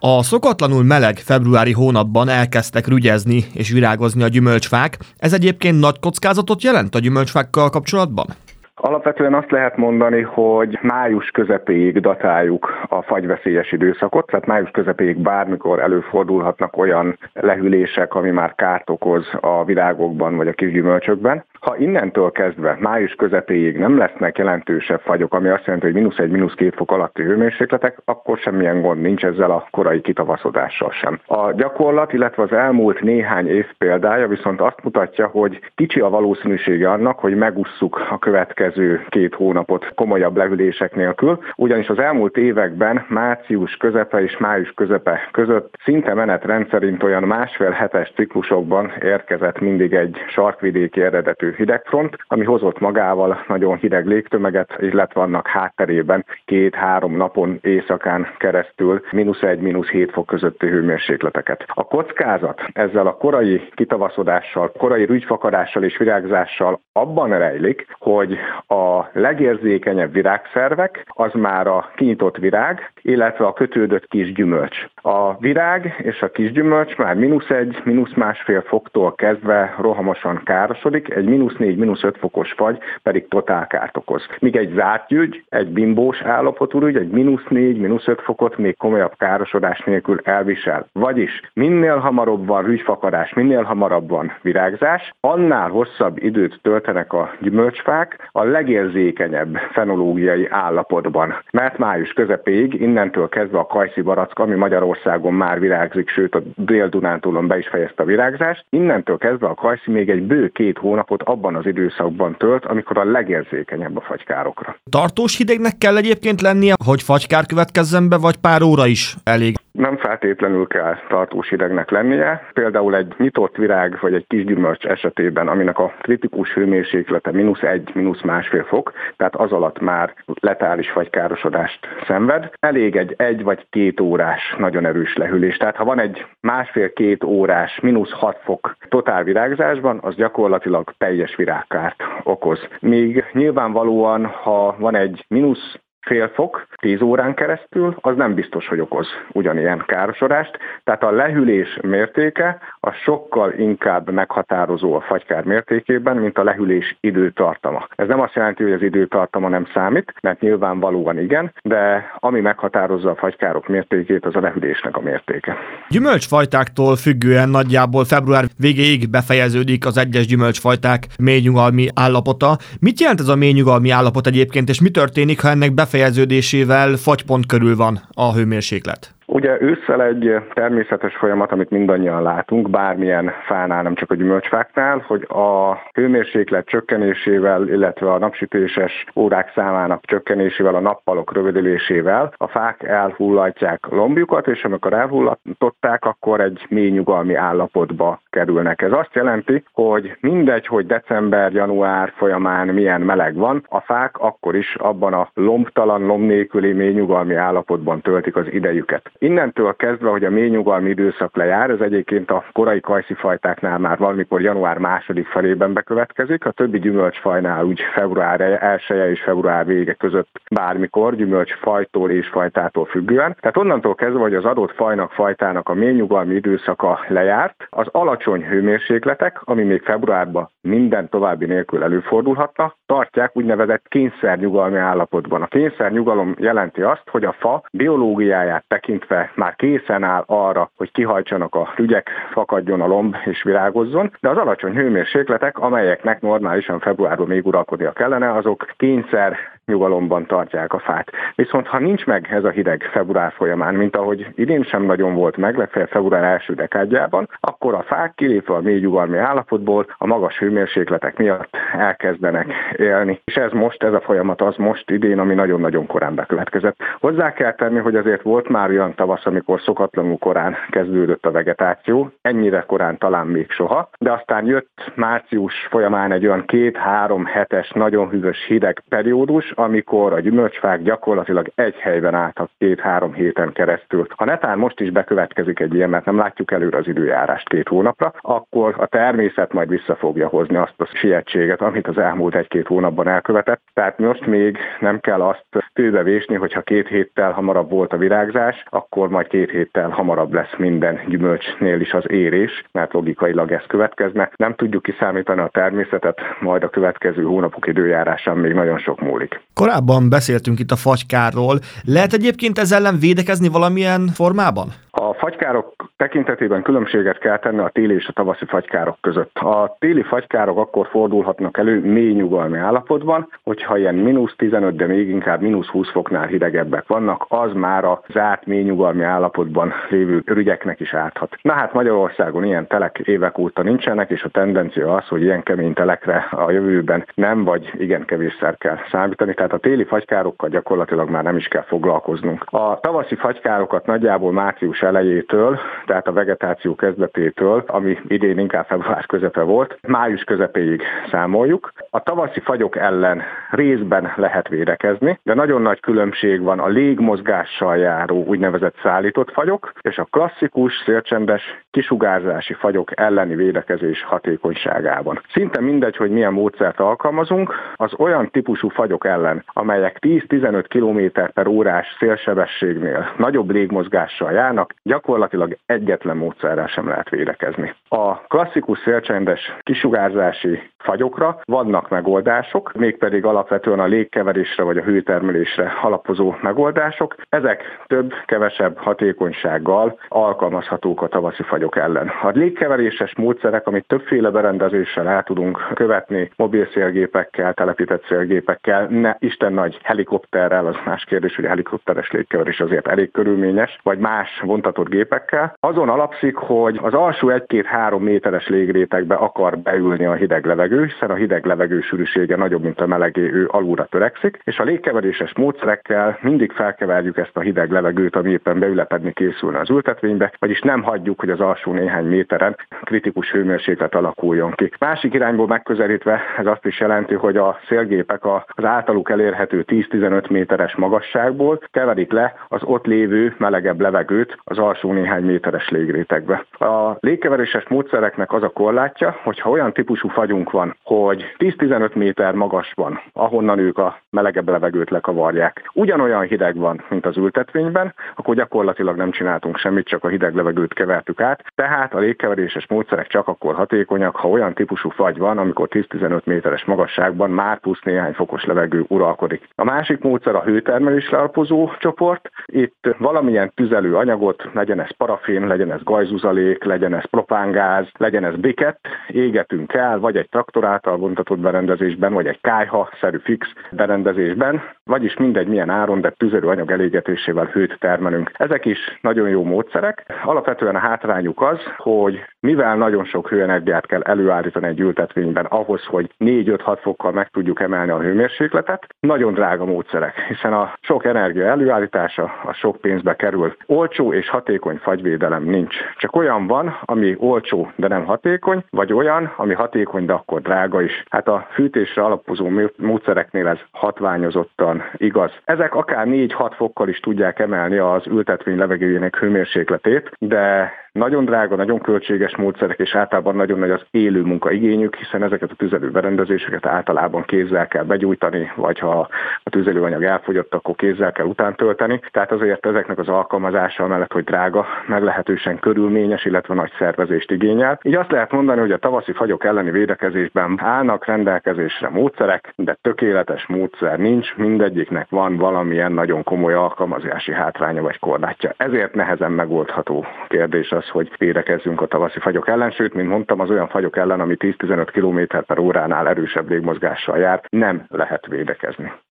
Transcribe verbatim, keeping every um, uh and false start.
A szokatlanul meleg februári hónapban elkezdtek rügyezni és virágozni a gyümölcsfák. Ez egyébként nagy kockázatot jelent a gyümölcsfákkal kapcsolatban? Alapvetően azt lehet mondani, hogy május közepéig datáljuk a fagyveszélyes időszakot, tehát május közepéig bármikor előfordulhatnak olyan lehűlések, ami már kárt okoz a virágokban vagy a kis gyümölcsökben. Ha innentől kezdve május közepéig nem lesznek jelentősebb fagyok, ami azt jelenti, hogy mínusz egy, mínusz két fok alatti hőmérsékletek, akkor semmilyen gond nincs ezzel a korai kitavaszodással sem. A gyakorlat, illetve az elmúlt néhány év példája viszont azt mutatja, hogy kicsi a valószínűsége annak, hogy megusszuk a következő két hónapot komolyabb lehűlések nélkül, ugyanis az elmúlt években március közepe és május közepe között szinte menetrend szerint olyan másfél hetes ciklusokban érkezett mindig egy sarkvidéki eredetű hidegfront, ami hozott magával nagyon hideg légtömeget, illetve annak hátterében két-három napon éjszakán keresztül mínusz egy, mínusz hét fok közötti hőmérsékleteket. A kockázat ezzel a korai kitavaszodással, korai rügyfakadással és virágzással abban rejlik, hogy a legérzékenyebb virágszervek az már a kinyitott virág, illetve a kötődött kis gyümölcs. A virág és a kis gyümölcs már mínusz egy, mínusz másfél foktól kezdve rohamosan károsodik, egy mínusz négy, mínusz öt fokos fagy pedig totál kárt okoz. Míg egy zárt ügy, egy bimbós állapotú ügy, egy mínusz négy, mínusz öt fokot még komolyabb károsodás nélkül elvisel. Vagyis minél hamarabb van rügyfakadás, minél hamarabb van virágzás, annál hosszabb időt töltenek a gyümölcsfák a legérzékenyebb fenológiai állapotban. Mert május közepéig innentől kezdve a kajszi barack, ami Magyarországon már virágzik, sőt a Dél-Dunántúlon be is fejezte a virágzást, innentől kezdve a kajszi még egy bő két hónapot abban az időszakban tölt, amikor a legérzékenyebb a fagykárokra. Tartós hidegnek kell egyébként lennie, hogy fagykár következzen be, vagy pár óra is elég? Nem feltétlenül kell tartós hidegnek lennie. Például egy nyitott virág vagy egy kis gyümölcs esetében, aminek a kritikus hőmérséklete mínusz egy, mínusz másfél fok, tehát az alatt már letális fagykárosodást szenved. Elég egy egy vagy két órás nagyon erős lehűlés. Tehát ha van egy másfél-két órás mínusz hat fok totál virágzásban, az gyakorlatilag teljes virágkárt okoz. Míg nyilvánvalóan, ha van egy mínusz fél fok, tíz órán keresztül, az nem biztos, hogy okoz ugyanilyen károsodást. Tehát a lehűlés mértéke az sokkal inkább meghatározó a fagykár mértékében, mint a lehűlés időtartama. Ez nem azt jelenti, hogy az időtartama nem számít, mert nyilvánvalóan igen, de ami meghatározza a fagykárok mértékét, az a lehűlésnek a mértéke. Gyümölcsfajtáktól függően nagyjából február végéig befejeződik az egyes gyümölcsfajták mélynyugalmi állapota. Mit jelent ez a mélynyugalmi állapot egyébként, és mi történik, ha ennek befejeződésével fagypont körül van a hőmérséklet? Ugye ősszel egy természetes folyamat, amit mindannyian látunk, bármilyen fánál, nem csak a gyümölcsfáknál, hogy a hőmérséklet csökkenésével, illetve a napsütéses órák számának csökkenésével, a nappalok rövidülésével a fák elhullatják lombjukat, és amikor elhullatották, akkor egy mély nyugalmi állapotba kerülnek. Ez azt jelenti, hogy mindegy, hogy december-január folyamán milyen meleg van, a fák akkor is abban a lombtalan, lomb nélküli mély nyugalmi állapotban töltik az idejüket. Innentől kezdve, hogy a mély nyugalmi időszak lejár, ez egyébként a korai kajszifajtáknál már valamikor január második felében bekövetkezik, a többi gyümölcsfajnál úgy február elseje és február vége között bármikor, gyümölcsfajtól és fajtától függően. Tehát onnantól kezdve, hogy az adott fajnak, fajtának a mély nyugalmi időszaka lejárt, az alacsony hőmérsékletek, ami még februárban minden további nélkül előfordulhatna, tartják úgynevezett kényszernyugalmi állapotban. A kényszernyugalom jelenti azt, hogy a fa biológiáját tekintve már készen áll arra, hogy kihajtsanak a rügyek, fakadjon a lomb és virágozzon, de az alacsony hőmérsékletek, amelyeknek normálisan februárban még uralkodnia kellene, azok kényszer nyugalomban tartják a fát. Viszont ha nincs meg ez a hideg február folyamán, mint ahogy idén sem nagyon volt meg, legfeljebb február első dekádjában, akkor a fák kilépve a mély nyugalmi állapotból a magas hőmérsékletek miatt elkezdenek élni. És ez most, ez a folyamat az most idén, ami nagyon-nagyon korán bekövetkezett. Hozzá kell tenni, hogy azért volt már olyan tavasz, amikor szokatlanul korán kezdődött a vegetáció, ennyire korán talán még soha, de aztán jött március folyamán egy olyan két-három hetes, nagyon hűvös hideg periódus, amikor a gyümölcsfák gyakorlatilag egy helyben álltak két-három héten keresztül. Ha netán most is bekövetkezik egy ilyen, mert nem látjuk előre az időjárást két hónapra, akkor a természet majd vissza fogja hozni azt a sietséget, amit az elmúlt egy-két hónapban elkövetett. Tehát most még nem kell azt főbevésni, hogyha két héttel hamarabb volt a virágzás, akkor majd két héttel hamarabb lesz minden gyümölcsnél is az érés, mert logikailag ez következne. Nem tudjuk kiszámítani a természetet, majd a következő hónapok időjárásán még nagyon sok múlik. Korábban beszéltünk itt a fagykáról. Lehet egyébként ezzel ellen védekezni valamilyen formában? A fagykárok tekintetében különbséget kell tenni a téli és a tavaszi fagykárok között. A téli fagykárok akkor fordulhatnak elő mély nyugalmi állapotban, hogyha ilyen mínusz tizenöt, de még inkább mínusz húsz foknál hidegebbek vannak, az már a zárt mély nyugalmi állapotban lévő ürügyeknek is árthat. Na hát Magyarországon ilyen telek évek óta nincsenek, és a tendencia az, hogy ilyen kemény telekre a jövőben nem vagy igen kevésszer kell számítani, tehát a téli fagykárokkal gyakorlatilag már nem is kell foglalkoznunk. A tavaszi fagykárokat nagyjából március elejétől, tehát a vegetáció kezdetétől, ami idén inkább február közepe volt, május közepéig számoljuk. A tavaszi fagyok ellen részben lehet védekezni, de nagyon nagy különbség van a légmozgással járó úgynevezett szállított fagyok, és a klasszikus, szélcsendes, kisugárzási fagyok elleni védekezés hatékonyságában. Szinte mindegy, hogy milyen módszert alkalmazunk, az olyan típusú fagyok ellen, amelyek tíz-tizenöt kilométer per órás szélsebességnél nagyobb légmozgással járnak, gyakorlatilag egyetlen módszerrel sem lehet védekezni. A klasszikus szélcsendes kisugárzási fagyokra vannak megoldások, mégpedig alapvetően a légkeverésre vagy a hőtermelésre alapozó megoldások. Ezek több, kevesebb hatékonysággal alkalmazhatók a tavaszi fagyok ellen. A légkeveréses módszerek, amit többféle berendezéssel el tudunk követni, mobil szélgépekkel, telepített szélgépekkel, ne Isten nagy helikopterrel, az más kérdés, hogy a helikopteres légkeverés azért elég körülményes, vagy más vontatott gépekkel. Azon alapszik, hogy az alsó egy-két-három méteres légrétegbe akar beülni a hideg levegő, hiszen a hideg levegő sűrűsége nagyobb, mint a melegé, ő alulra törekszik, és a légkeveréses módszerekkel mindig felkeverjük ezt a hideg levegőt, ami éppen beülepedni készülne az ültetvénybe, vagyis nem hagyjuk, hogy az alsó néhány méteren kritikus hőmérséklet alakuljon ki. Másik irányból megközelítve ez azt is jelenti, hogy a szélgépek az általuk elérhető tíz-tizenöt méteres magasságból keverik le az ott lévő melegebb levegőt az alsó néhány méteres légrétegbe. A légkeveréses módszereknek az a korlátja, hogyha olyan típusú fagyunk van, hogy tíz-tizenöt méter magasban, ahonnan ők a melegebb levegőt lekavarják, ugyanolyan hideg van, mint az ültetvényben, akkor gyakorlatilag nem csináltunk semmit, csak a hideg levegőt kevertük át. Tehát a légkeveréses módszerek csak akkor hatékonyak, ha olyan típusú fagy van, amikor tíz-tizenöt méteres magasságban már plusz néhány fokos levegő uralkodik. A másik módszer a hőtermelésre alapozó csoport. Itt valamilyen tüzelő anyagot, legyen ez parafin, legyen ez gajzuzalék, legyen ez propángáz, legyen ez briket, égetünk el, vagy egy traktor által vontatott berendezésben, vagy egy kályha-szerű fix berendezésben, vagyis mindegy milyen áron, de tüzelőanyag elégetésével hőt termelünk. Ezek is nagyon jó módszerek. Alapvetően a hátrányuk az, hogy mivel nagyon sok hőenergiát kell előállítani egy ültetvényben ahhoz, hogy négy-öt-hat fokkal meg tudjuk emelni a hőmérsékletet, nagyon drága módszerek, hiszen a sok energia előállítása a sok pénzbe kerül. Olcsó és hatékony fagyvédelem nincs. Csak olyan van, ami olcsó, de nem hatékony, vagy olyan, ami hatékony, de akkor drága is. Hát a fűtésre alapozó módszereknél ez hatványozottan igaz. Ezek akár négy-hat fokkal is tudják emelni az ültetvény levegőjének hőmérsékletét, de nagyon drága, nagyon költséges módszerek, és általában nagyon nagy az élő munka igényük, hiszen ezeket a tüzelőberendezéseket általában kézzel kell begyújtani, vagy ha a tüzelőanyag elfogyott, akkor kézzel kell utántölteni. Tehát azért ezeknek az alkalmazása mellett, hogy drága, meglehetősen körülményes, illetve nagy szervezést igényel. Így azt lehet mondani, hogy a tavaszi fagyok elleni védekezésben állnak rendelkezésre módszerek, de tökéletes módszer nincs, mindegyiknek van valamilyen nagyon komoly alkalmazási hátránya vagy korlátja. Ezért nehezen megoldható kérdés az, hogy védekezzünk a tavaszi fagyok ellen, sőt, mint mondtam, az olyan fagyok ellen, ami tíz-tizenöt kilométer per óránál erősebb légmozgással jár, nem lehet védekezni.